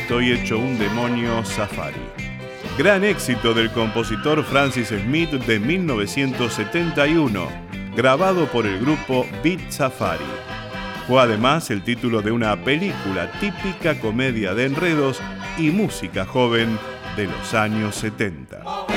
estoy hecho un demonio Safari. Gran éxito del compositor Francis Smith de 1971, grabado por el grupo Beat Safari. Fue además el título de una película típica comedia de enredos y música joven de los años 70.